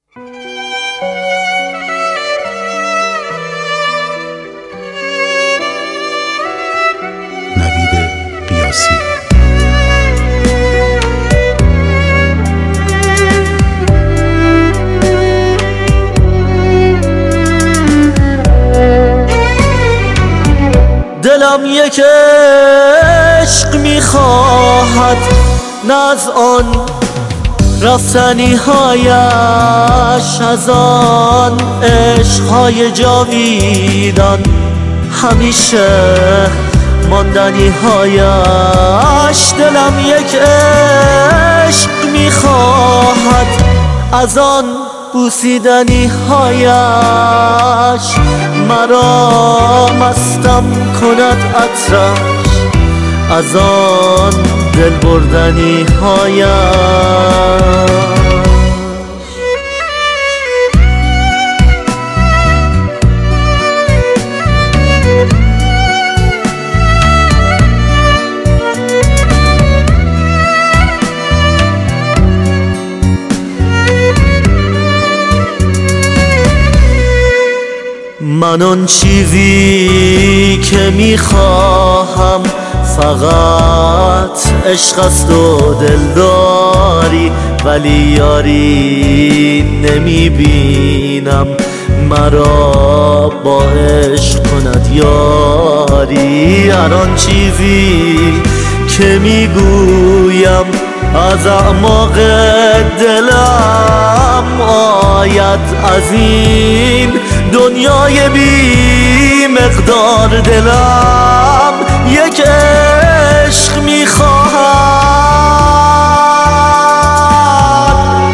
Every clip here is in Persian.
نوید قیاسی. دلم یک عشق میخواهد، نه از آن رفتنی هایش، از آن عشقهای جاویدان همیشه ماندنی هایش. دلم یک عشق میخواهد، از آن بوسیدنی هایش، مرا مستم کند عطرش، از آن دل بردنی هایش. من آن چیزی که میخواهم فقط عشق است و دلداری، ولی یاری نمیبینم مرا با عشق کند یاری. هر آن چیزی که میگویم از اعماق دلم آید، از این دنیای بی مقدار دلم یک عشق میخواهد.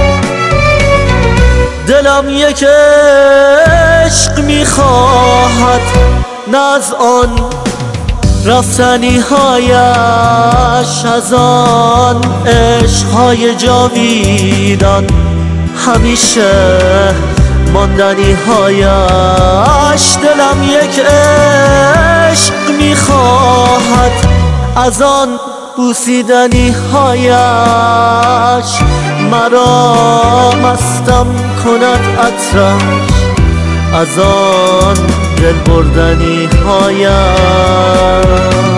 دلم یک عشق میخواهد، نه از آن رفتنی هایش، از آن عشقهای جاویدان همیشه ماندنی هایش. دلم یک عشق میخواهد، از آن بوسیدنی هایش، مرا مستم کند عطرش، از آن دل بردنی هایش.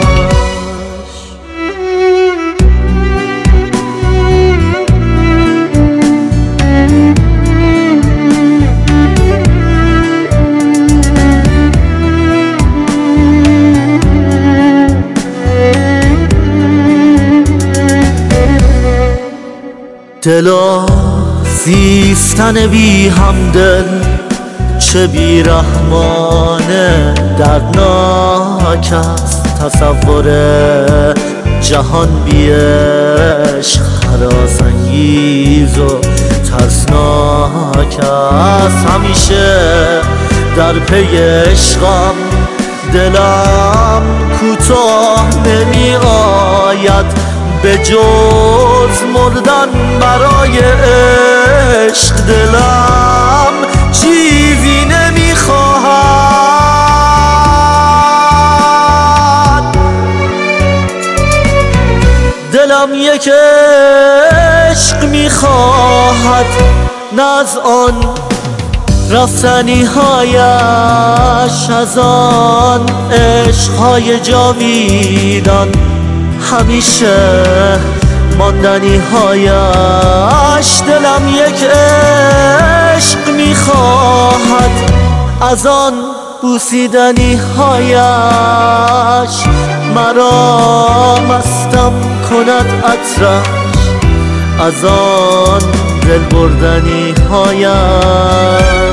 دلا زیستن بی همدل چه بیرحمانه دردناک است، تصور جهان بی عشق هراس انگیز و ترسناک است. همیشه در پی عشقم دلم کوتاه نمی آید، به جز مردن برای عشق دلم چیزی نمیخواهد. دلم یک عشق میخواهد، نه از آن رفتنی هایش، از آن عشقهای جاویدان همیشه ماندنی هایش. دلم یک عشق میخواهد، از آن بوسیدنی هایش، مرا مستم کند عطرش، از آن دل بردنی هایش.